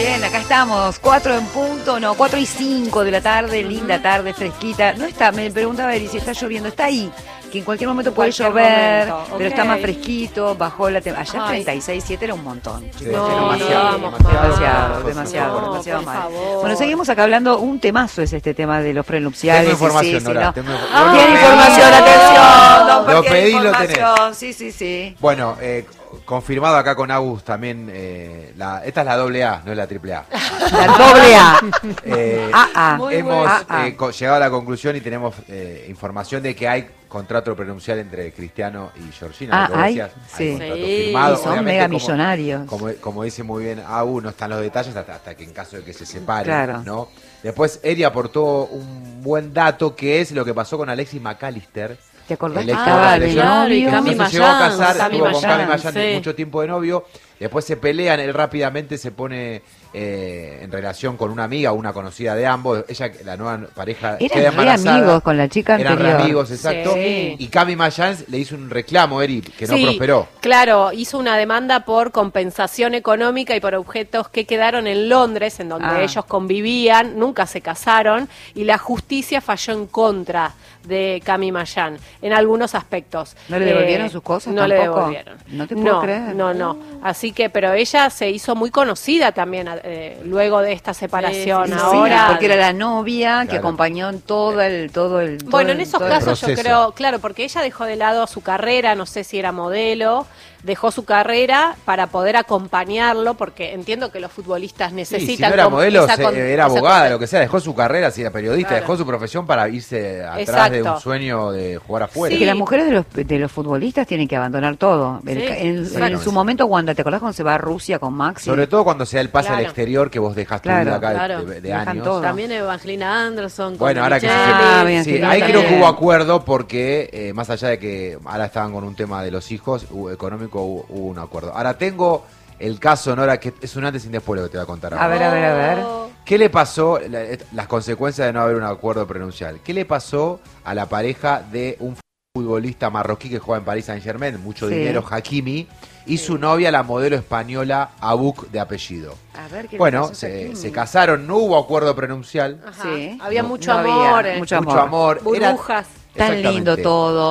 bien, acá estamos, 4 en punto, no, 4 y 5 de la tarde, linda tarde, fresquita. No está, me preguntaba Eri si está lloviendo, está ahí, que en cualquier momento puede llover, pero está más fresquito, bajó la temperatura. Ayer 36,7 era un montón. Sí, demasiado mal. Bueno, seguimos acá hablando, un temazo es este tema de los prenupciales. Tengo información, sí, Nora. no. Tiene información, atención. Lo pedí, lo tenés. Sí. Bueno, confirmado acá con Agus también, esta es la AA, no es la AAA. La AA. Hemos llegado a la conclusión y tenemos información de que hay contrato prenupcial entre Cristiano y Georgina. Hay contrato firmado. Y son obviamente, mega millonarios. Como dice muy bien Agus, no están los detalles hasta que en caso de que se separen, claro. ¿no? Después Eri aportó un buen dato que es lo que pasó con Alexis McAllister. ¿Te acordás? El novio. Cami No se llegó a casar, Cami estuvo con Cami Mayán, Mayán mucho tiempo de novio. Después se pelean, él rápidamente se pone en relación con una amiga, una conocida de ambos. Ella, la nueva pareja, queda embarazada. Eran amigos con la chica anterior. Eran amigos, exacto. Sí. Y Cami Mayán le hizo un reclamo, Eri, que no prosperó. Claro, hizo una demanda por compensación económica y por objetos que quedaron en Londres, en donde ellos convivían, nunca se casaron, y la justicia falló en contra de Cami Mayán en algunos aspectos. ¿No le devolvieron sus cosas? No tampoco? le devolvieron. No te puedo creer. No. Así que, pero ella se hizo muy conocida también luego de esta separación. Ahora, porque era la novia que acompañó en todo el bueno, en esos casos yo proceso. creo, claro, porque ella dejó de lado su carrera, no sé si era modelo, dejó su carrera para poder acompañarlo, porque entiendo que los futbolistas necesitan... si no era modelo, esa era abogada, lo que sea, dejó su carrera, si era periodista, Claro. dejó su profesión para irse atrás de un sueño de jugar afuera. Es que las mujeres de los futbolistas tienen que abandonar todo. En su momento, Wanda, ¿te acordás cuando se va a Rusia con Maxi? Sobre todo cuando se da el pase al exterior, que vos dejás tu vida acá de años. Todo. También Evangelina Anderson. Bueno, ahora que ahí creo que hubo acuerdo porque, más allá de que ahora estaban con un tema de los hijos, económico hubo un acuerdo. Ahora tengo el caso, Nora, que es un antes y un después lo que te voy a contar ahora. A ver. ¿Qué le pasó, las consecuencias de no haber un acuerdo prenupcial? ¿Qué le pasó a la pareja de un futbolista marroquí que juega en Paris Saint-Germain, mucho dinero, Hakimi, y su novia, la modelo española Abouk de apellido? A ver, bueno, se casaron, no hubo acuerdo prenupcial. Había mucho amor. Mucho amor. Burbujas. Tan lindo todo,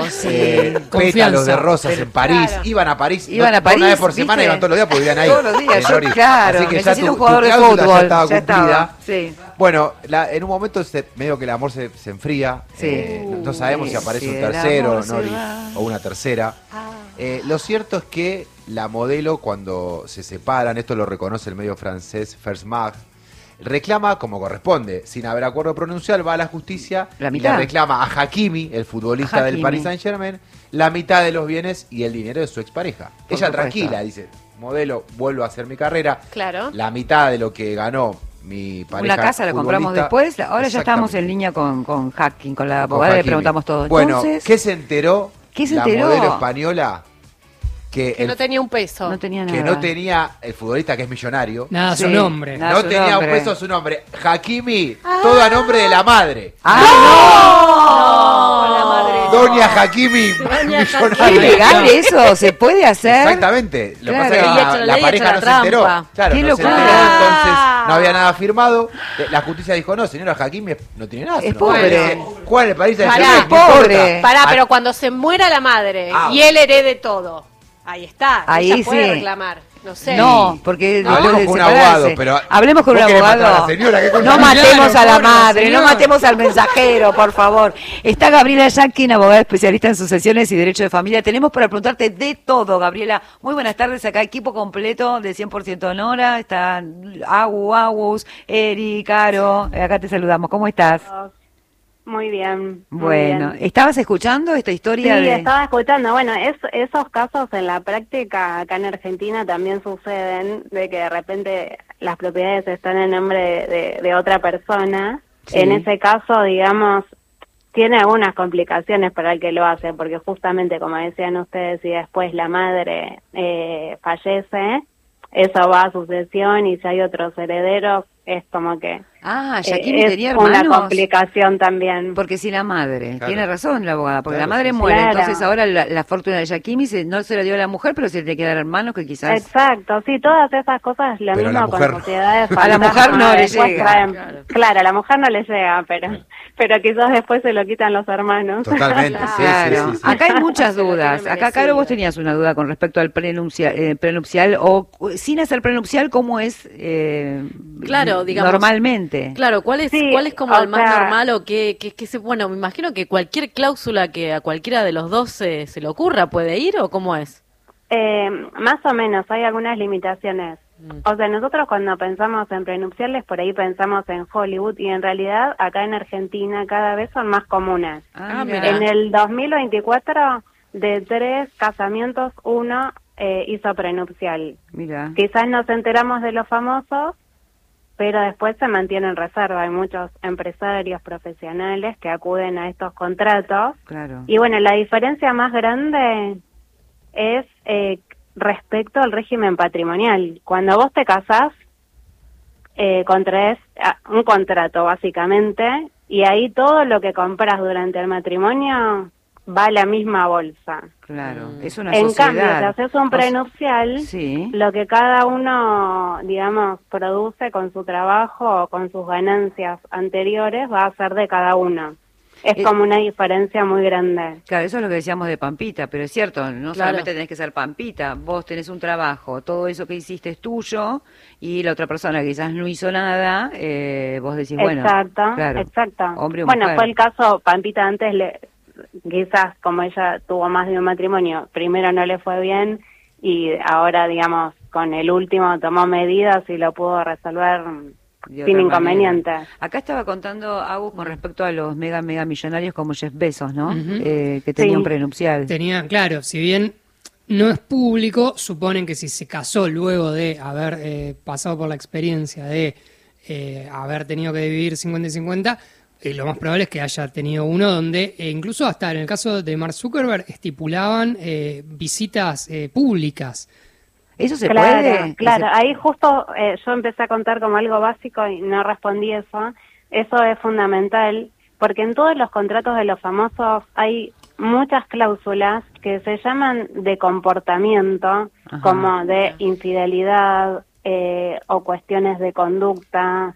pétalos de rosas en París. Claro. Iban a París. Iban a París, una vez por semana, ¿viste? iban todos los días porque vivían ahí. Todos los días, Lori. claro. Así que ya Necesito tu un jugador de cláusula fútbol. ya estaba Ya cumplida. estaba, Bueno, en un momento medio que el amor se enfría. No sabemos si aparece un tercero, Nori, o una tercera. Lo cierto es que la modelo, cuando se separan, esto lo reconoce el medio francés First Mag, reclama como corresponde, sin haber acuerdo prenupcial, va a la justicia y le reclama a Hakimi, el futbolista del Paris Saint-Germain, la mitad de los bienes y el dinero de su expareja. Ella tranquila, dice, modelo, vuelvo a hacer mi carrera, la mitad de lo que ganó mi pareja. Una casa la compramos después, ahora ya estamos en línea con Hacking, con la abogada, le preguntamos todo. Bueno, entonces, ¿qué se enteró la modelo española? Que no tenía un peso. No tenía nada. Que no tenía el futbolista que es millonario. Nada, su nombre. No tenía un peso su nombre. Hakimi, todo a nombre de la madre. La madre. Doña Hakimi, millonaria. ¿Es legal eso? ¿Se puede hacer? Exactamente. Lo que pasa es que la ley pareja no se enteró. Claro, Qué no se locura. enteró, entonces no había nada firmado. La justicia dijo, no, señora Hakimi no tiene nada. Es pobre. ¿Cuál es el país de Es pobre. Pero cuando se muera la madre y él herede todo, ahí está. Ahí ella puede sí. reclamar. No sé. No, porque hablemos con un abogado, pero hablemos con un abogado. No matemos a la madre, no matemos al mensajero, por favor. Está Gabriela Yankin, abogada especialista en sucesiones y derecho de familia. Tenemos para preguntarte de todo, Gabriela. Muy buenas tardes, acá equipo completo de 100% Nora. Están Agus, Eri, Caro. Acá te saludamos. ¿Cómo estás? Muy bien. Bueno, ¿estabas escuchando esta historia? Sí, estaba escuchando. Bueno, esos casos en la práctica acá en Argentina también suceden, de que de repente las propiedades están en nombre de otra persona. Sí. En ese caso, digamos, tiene algunas complicaciones para el que lo hace, porque justamente, como decían ustedes, si después la madre fallece, eso va a sucesión y si hay otros herederos, es como que Yakimi es tenía hermanos. una complicación también. Porque si la madre, Claro. tiene razón la abogada, porque Claro, la madre sí, sí. muere, Claro. entonces ahora la fortuna de Yakimi no se la dio a la mujer, pero se le tiene que dar hermanos que quizás... Exacto, sí, todas esas cosas, lo Pero a la mismo con mujer no. sociedades A la mujer fantasmas, no le después llega. Claro, a la mujer no le llega, pero quizás después se lo quitan los hermanos. Totalmente, sí, Claro, sí, sí, sí. acá hay muchas Se lo tiene dudas. Acá, merecido. Caro, vos tenías una duda con respecto al prenupcial o sin hacer prenupcial, ¿cómo es Claro, digamos. normalmente? Claro, ¿cuál es Sí, como o el más sea, normal o bueno, me imagino que cualquier cláusula que a cualquiera de los dos se le ocurra puede ir o cómo es? Más o menos, hay algunas limitaciones. O sea, nosotros cuando pensamos en prenupciales, por ahí pensamos en Hollywood, y en realidad acá en Argentina cada vez son más comunes. mira. En el 2024, de 3 casamientos, 1 hizo prenupcial. Mira. Quizás nos enteramos de los famosos, pero después se mantiene en reserva. Hay muchos empresarios profesionales que acuden a estos contratos. Claro. Y bueno, la diferencia más grande es respecto al régimen patrimonial. Cuando vos te casás, contraes un contrato básicamente, y ahí todo lo que compras durante el matrimonio va a la misma bolsa. Claro, es una En sociedad. cambio, si haces un prenupcial, Sí. lo que cada uno, digamos, produce con su trabajo o con sus ganancias anteriores va a ser de cada uno. Es como una diferencia muy grande. Claro, eso es lo que decíamos de Pampita, pero es cierto, no Claro. solamente tenés que ser Pampita, vos tenés un trabajo, todo eso que hiciste es tuyo, y la otra persona que quizás no hizo nada, vos decís, bueno, Exacto, claro, exacto. hombre o Bueno, mujer. fue el caso, Pampita antes, quizás como ella tuvo más de un matrimonio, primero no le fue bien, y ahora, digamos, con el último tomó medidas y lo pudo resolver De sin otra inconveniente. manera. Acá estaba contando Agus con respecto a los mega millonarios como Jeff Bezos, ¿no? Ujú. Que tenía Sí. un prenupcial. Tenía, claro, si bien no es público, suponen que si se casó luego de haber pasado por la experiencia de haber tenido que dividir 50 y 50, lo más probable es que haya tenido uno donde, incluso hasta en el caso de Mark Zuckerberg, estipulaban visitas públicas. ¿Eso se Claro, puede? claro. Ahí justo yo empecé a contar como algo básico y no respondí eso. Eso es fundamental, porque en todos los contratos de los famosos hay muchas cláusulas que se llaman de comportamiento, Ajá. como de infidelidad o cuestiones de conducta,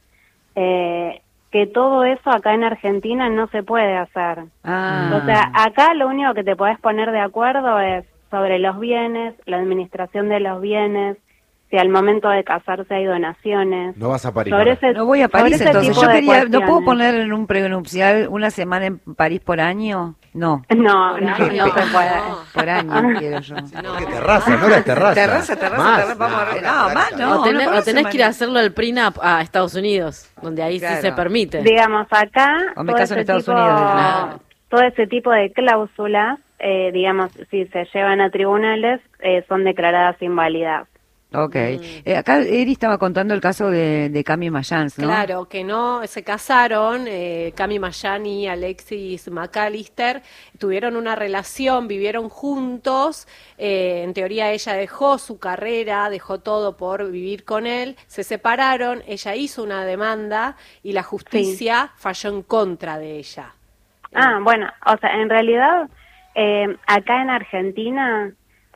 que todo eso acá en Argentina no se puede hacer. Ah. O sea, acá lo único que te podés poner de acuerdo es sobre los bienes, la administración de los bienes, si al momento de casarse hay donaciones. No vas a París. Sobre ahora. ese, No voy a sobre París, ese entonces tipo yo de quería, ¿no puedo cuestiones. poner en un prenupcial una semana en París por año? No, No, Por no, año, no se puede. no. por año quiero yo. ¿Qué terraza? No la terraza. Terraza, Más, vamos a ver. No, más no. o tenés, por o una tenés que ir semana. a hacerlo al prenup a Estados Unidos, donde ahí Claro. sí se permite. Digamos, acá O me caso en Estados Unidos, claro. todo ese tipo de cláusulas, digamos, si se llevan a tribunales, son declaradas inválidas. Ok. Acá Eri estaba contando el caso de Cami Mayans, ¿no? Claro, que no se casaron, Cami Mayan y Alexis McAllister tuvieron una relación, vivieron juntos, en teoría ella dejó su carrera, dejó todo por vivir con él, se separaron, ella hizo una demanda y la justicia falló en contra de ella. Bueno, o sea, en realidad, acá en Argentina,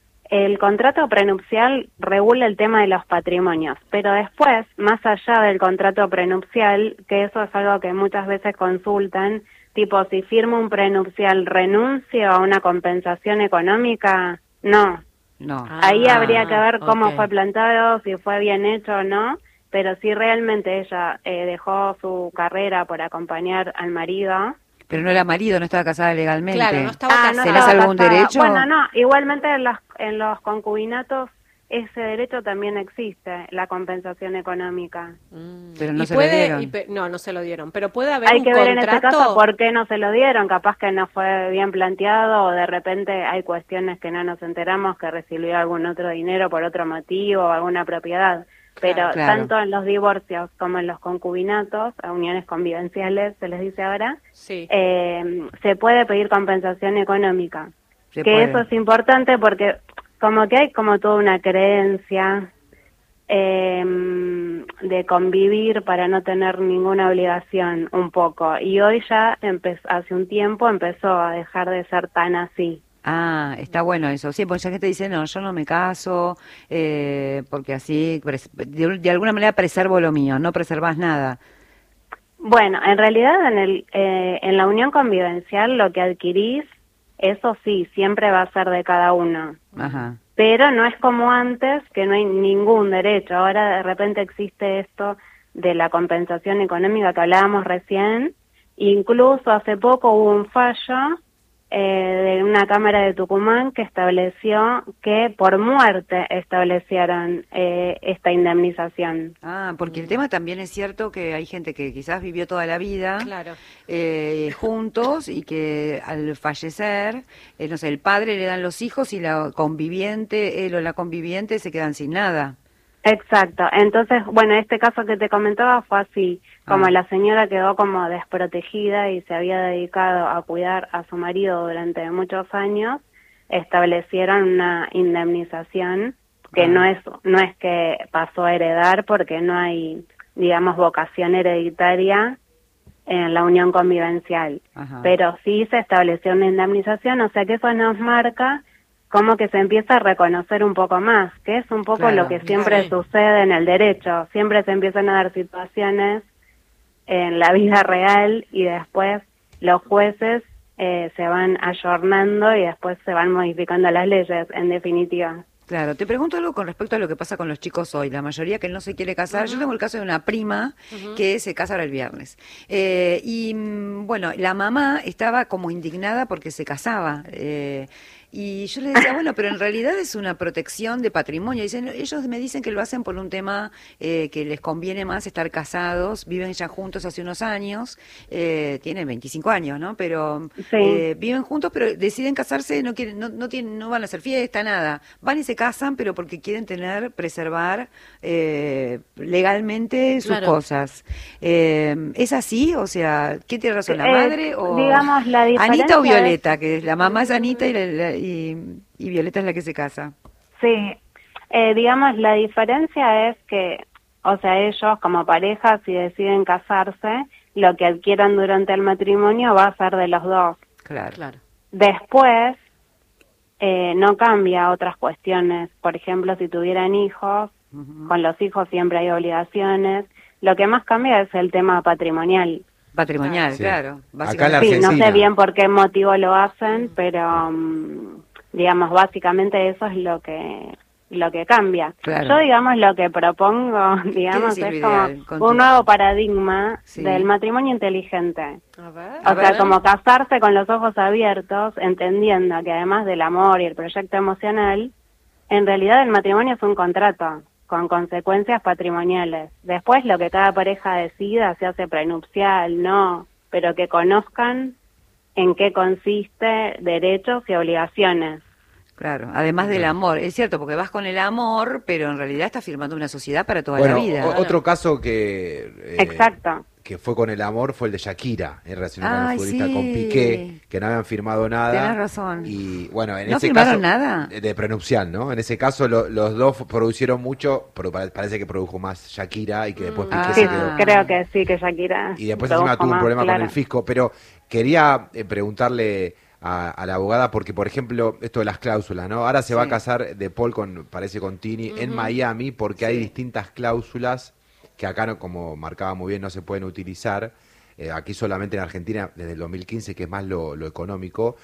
el contrato prenupcial regula el tema de los patrimonios, pero después, más allá del contrato prenupcial, que eso es algo que muchas veces consultan, tipo, si firmo un prenupcial, ¿renuncio a una compensación económica? No. No. Ahí habría que ver cómo ok. fue planteado, si fue bien hecho o no, pero si realmente ella dejó su carrera por acompañar al marido. Pero no era marido, no estaba casada legalmente. Claro, no estaba Ah, casada. ¿Tenés estaba algún casada. derecho? Bueno, no, igualmente en los concubinatos ese derecho también existe, la compensación económica. Pero no Y se lo puede, dieron. no, no se lo dieron, pero puede haber Hay un que ver en este contrato. caso por qué no se lo dieron, capaz que no fue bien planteado o de repente hay cuestiones que no nos enteramos, que recibió algún otro dinero por otro motivo o alguna propiedad. Pero Claro. tanto en los divorcios como en los concubinatos, a uniones convivenciales se les dice ahora, Sí. se puede pedir compensación económica. Se Que puede. eso es importante porque como que hay como toda una creencia de convivir para no tener ninguna obligación un poco. Y hoy ya hace un tiempo empezó a dejar de ser tan así. Ah, está bueno eso. Sí, porque mucha gente dice, no, yo no me caso, porque así, de alguna manera preservo lo mío, no preservas nada. Bueno, en realidad en la unión convivencial lo que adquirís, eso sí, siempre va a ser de cada uno. Ajá. Pero no es como antes, que no hay ningún derecho. Ahora de repente existe esto de la compensación económica que hablábamos recién. Incluso hace poco hubo un fallo de una Cámara de Tucumán que estableció que por muerte establecieron esta indemnización. Ah, porque el tema también es cierto que hay gente que quizás vivió toda la vida juntos y que al fallecer, no sé, el padre le dan los hijos y la conviviente, él o la conviviente se quedan sin nada. Exacto. Entonces, bueno, este caso que te comentaba fue así, como la señora quedó como desprotegida y se había dedicado a cuidar a su marido durante muchos años, establecieron una indemnización que no es que pasó a heredar porque no hay, digamos, vocación hereditaria en la unión convivencial. Ajá. Pero sí se estableció una indemnización, o sea que eso nos marca como que se empieza a reconocer un poco más, que es un poco lo que siempre sucede en el derecho. Siempre se empiezan a dar situaciones en la vida real y después los jueces se van ayornando y después se van modificando las leyes, en definitiva. Claro, te pregunto algo con respecto a lo que pasa con los chicos hoy. La mayoría que no se quiere casar. Yo tengo el caso de una prima que se casa ahora el viernes. Bueno, la mamá estaba como indignada porque se casaba. Y yo le decía, bueno, pero en realidad es una protección de patrimonio. Dicen, ellos me dicen que lo hacen por un tema que les conviene más estar casados, viven ya juntos hace unos años, tienen 25 años, ¿no? Pero viven juntos, pero deciden casarse, no quieren, no van a hacer fiesta, nada. Van y se casan, pero porque quieren preservar legalmente sus cosas. ¿Es así? O sea, ¿quién tiene razón, la madre o digamos, la Anita o Violeta? Que la mamá es Anita y Violeta es la que se casa. Sí, digamos, la diferencia es que, o sea, ellos como pareja, si deciden casarse, lo que adquieran durante el matrimonio va a ser de los dos. Claro. Después, no cambia otras cuestiones. Por ejemplo, si tuvieran hijos, con los hijos siempre hay obligaciones. Lo que más cambia es el tema patrimonial. Claro. Acá en la Argentina. Sí, no sé bien por qué motivo lo hacen, pero digamos, básicamente eso es lo que cambia. Claro. Yo, digamos, lo que propongo, digamos, es como un nuevo paradigma del matrimonio inteligente. O sea, como casarse con los ojos abiertos, entendiendo que además del amor y el proyecto emocional, en realidad el matrimonio es un contrato con consecuencias patrimoniales. Después lo que cada pareja decida, se hace prenupcial, no, pero que conozcan en qué consiste derechos y obligaciones. Claro, además del amor, es cierto, porque vas con el amor, pero en realidad estás firmando una sociedad para toda la vida. Otro caso que exacto, que fue con el amor fue el de Shakira, en relación con el futbolista, con Piqué, que no habían firmado nada. Tenés razón. Y bueno, en ¿No ese firmaron caso, nada? De prenupcial, ¿no? En ese caso los dos producieron mucho, pero parece que produjo más Shakira y que después Piqué se quedó. Creo que sí, que Shakira. Y después encima tuvo un problema con el fisco, pero quería preguntarle a la abogada, porque por ejemplo, esto de las cláusulas, ¿no? Ahora se va a casar De Paul parece con Tini en Miami, porque hay distintas cláusulas que acá, no, como marcaba muy bien, no se pueden utilizar. Aquí solamente en Argentina, desde el 2015, que es más lo económico.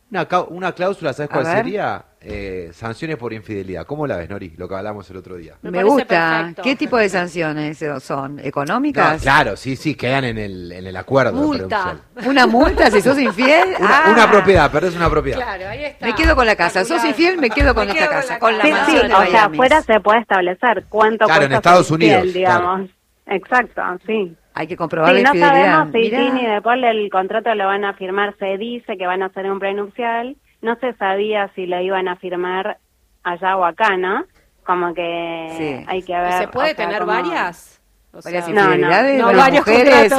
Una cláusula, ¿sabes cuál sería? Sanciones por infidelidad. ¿Cómo la ves, Nori? Lo que hablamos el otro día. Me gusta. Perfecto. ¿Qué tipo de sanciones son? ¿Económicas? No, claro, sí, quedan en el acuerdo. Multa. ¿Una multa si sos infiel? Una propiedad, perdés una propiedad. Claro, ahí está. Me quedo con la casa. ¿Sos infiel? Me quedo con esta casa. Con la mansión de o Miami. sea, afuera se puede establecer cuánto cuesta en Estados Unidos, infiel, digamos. Exacto, sí. Hay que comprobar la no infidelidad. sabemos si Tini y De Paul el contrato lo van a firmar, se dice que van a hacer un prenupcial. No se sabía si lo iban a firmar allá o acá, ¿no? Como que hay que ver. ¿Se puede tener varias? O sea, varias infidelidades, no, varios mujeres.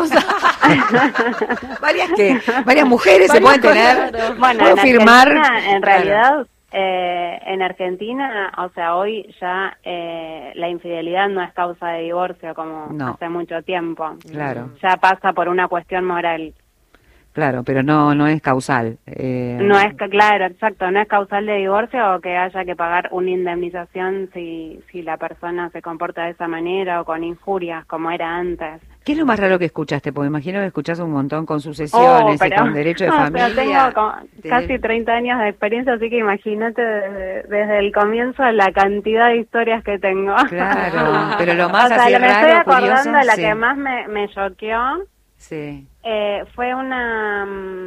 ¿Varias qué? Varias mujeres se pueden tener. Bueno, ¿puedo en firmar? Argentina, en realidad En Argentina, o sea, hoy ya la infidelidad no es causa de divorcio como hace mucho tiempo. Claro. Ya pasa por una cuestión moral. Claro, pero no es causal. No es, claro, exacto, no es causal de divorcio o que haya que pagar una indemnización si la persona se comporta de esa manera o con injurias como era antes. ¿Qué es lo más raro que escuchaste? Porque imagino que escuchás un montón con sucesiones y con derecho de familia. O sea, tengo casi 30 años de experiencia, así que imagínate desde el comienzo la cantidad de historias que tengo. Claro, pero lo más o sea, así me raro, estoy acordando curioso, de la sí. que más me choqueó. Sí. Fue una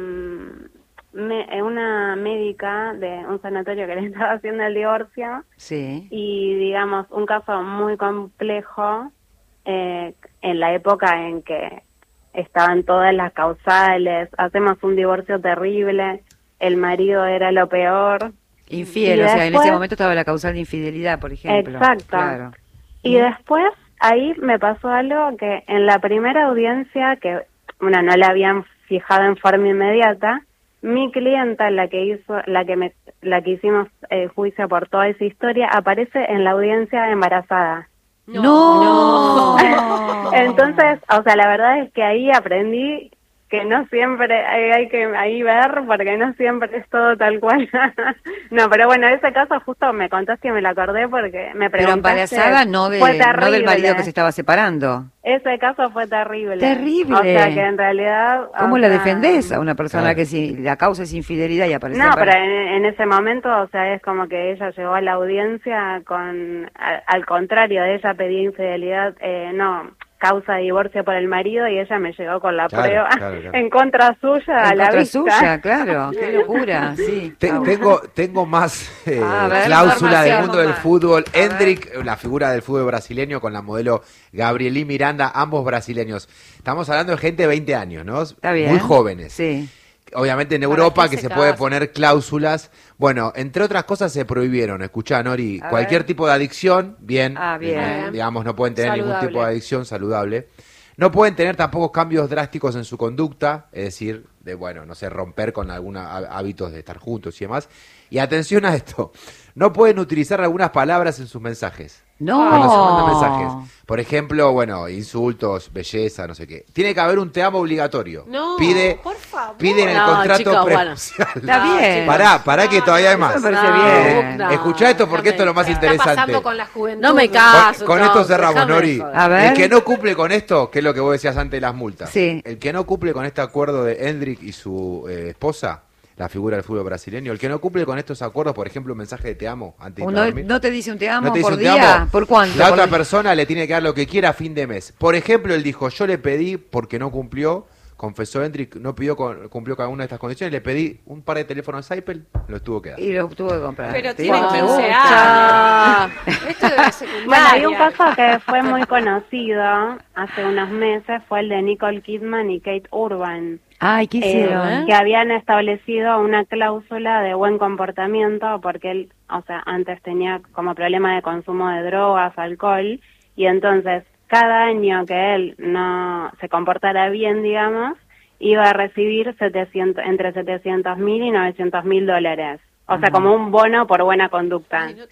médica de un sanatorio que le estaba haciendo el divorcio. Sí. Y, digamos, un caso muy complejo en la época en que estaban todas las causales, hacemos un divorcio terrible, el marido era lo peor. Infiel, o sea, en ese momento estaba la causal de infidelidad, por ejemplo. Exacto. Claro. Y después ahí me pasó algo que en la primera audiencia, que no la habían fijado en forma inmediata, mi clienta, la que hicimos juicio por toda esa historia, aparece en la audiencia embarazada. No. Entonces, o sea, la verdad es que ahí aprendí que no siempre hay que ahí ver, porque no siempre es todo tal cual. No, pero bueno, ese caso justo me contaste y me lo acordé porque me preguntaste. Pero embarazada no del marido que se estaba separando. Ese caso fue terrible. Terrible. O sea, que en realidad... ¿Cómo la defendés a una persona que si la causa es infidelidad y aparece pero en ese momento, o sea, es como que ella llegó a la audiencia al contrario de ella pedía infidelidad, causa de divorcio por el marido, y ella me llegó con la prueba en contra suya a la vista. En contra suya, claro, qué locura, sí. Tengo más cláusula del mundo del fútbol. Hendrik, la figura del fútbol brasileño, con la modelo Gabrielí Miranda, ambos brasileños. Estamos hablando de gente de 20 años, ¿no? Está bien. Muy jóvenes. Sí. Obviamente en Europa que se puede poner cláusulas. Bueno, entre otras cosas se prohibieron, escuchá, Nori, cualquier tipo de adicción, bien. Digamos, no pueden tener ningún tipo de adicción saludable. No pueden tener tampoco cambios drásticos en su conducta, es decir, romper con algunos hábitos de estar juntos y demás. Y atención a esto, no pueden utilizar algunas palabras en sus mensajes. No. Cuando se mandan mensajes. Por ejemplo, insultos, belleza, no sé qué. Tiene que haber un te amo obligatorio. No, por favor. Pide en el contrato prenupcial. Está bien. Pará que todavía hay más. Me parece bien. Escuchá esto porque esto es lo más interesante. Está pasando con la juventud. No me caso. Con esto cerramos, Nori. A ver. El que no cumple con esto, que es lo que vos decías antes de las multas. Sí. El que no cumple con este acuerdo de Hendrik y su esposa, la figura del fútbol brasileño, el que no cumple con estos acuerdos, por ejemplo, un mensaje de te amo antes de dormir. No te dice un te amo ¿No te dice por un te día, amo? ¿por cuánto? La otra persona le tiene que dar lo que quiera a fin de mes. Por ejemplo, él dijo, yo le pedí, porque no cumplió, confesó Hendrik, no cumplió cada una de estas condiciones, le pedí un par de teléfonos Saipel, lo tuvo que dar. Y lo tuvo que comprar. Pero tiene 15 años. Esto es secundaria. Bueno, hay un caso que fue muy conocido hace unos meses, fue el de Nicole Kidman y Kate Urban. Ay, ¿qué hicieron? Que habían establecido una cláusula de buen comportamiento porque él, antes tenía como problema de consumo de drogas, alcohol, y entonces cada año que él no se comportara bien, digamos, iba a recibir entre 700.000 y 900.000 dólares. O sea, como un bono por buena conducta. Ay,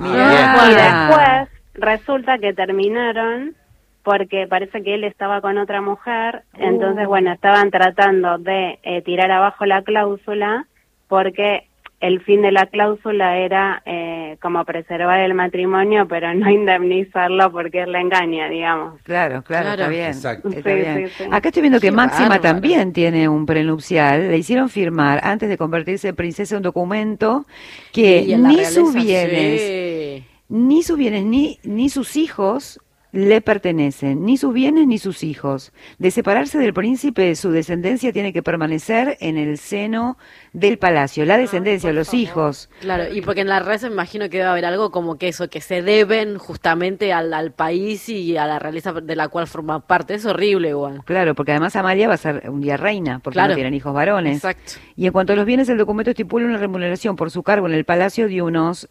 Y después resulta que terminaron porque parece que él estaba con otra mujer, entonces, estaban tratando de tirar abajo la cláusula, porque el fin de la cláusula era como preservar el matrimonio, pero no indemnizarlo porque él le engaña, digamos. Claro, está bien. Exacto. Está bien. Acá estoy viendo que Máxima también tiene un prenupcial. Le hicieron firmar, antes de convertirse en princesa, un documento que ni sus bienes, ni sus hijos le pertenecen, ni sus bienes ni sus hijos. De separarse del príncipe, su descendencia tiene que permanecer en el seno del palacio. La descendencia, los hijos. Claro, y porque en la red me imagino que debe haber algo como que eso, que se deben justamente al país y a la realeza de la cual forma parte. Es horrible igual. Claro, porque además Amalia va a ser un día reina, porque no tienen hijos varones. Exacto. Y en cuanto a los bienes, el documento estipula una remuneración por su cargo en el palacio de unos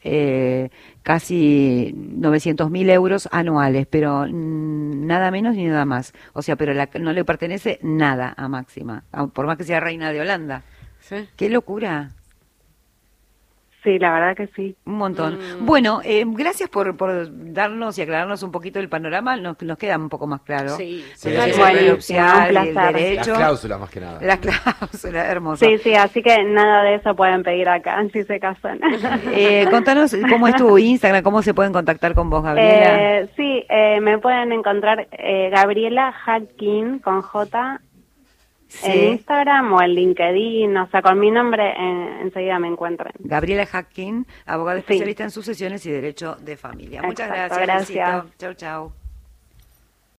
casi 900.000 euros anuales, pero nada menos ni nada más. O sea, pero no le pertenece nada a Máxima, por más que sea reina de Holanda. Sí. ¡Qué locura! Sí, la verdad que sí. Un montón. Bueno, gracias por darnos y aclararnos un poquito el panorama. Nos queda un poco más claro. Sí, El nupcial y el derecho. Las cláusulas más que nada. Las cláusulas, hermosa. Sí, así que nada de eso pueden pedir acá si se casan. Contanos cómo es tu Instagram, cómo se pueden contactar con vos, Gabriela. Sí, me pueden encontrar Gabriela Jackin con J en Instagram o en LinkedIn, o sea, con mi nombre enseguida me encuentran. Gabriela Jackin, abogada especialista en sucesiones y derecho de familia. Muchas Exacto, gracias. gracias. Chau, chau.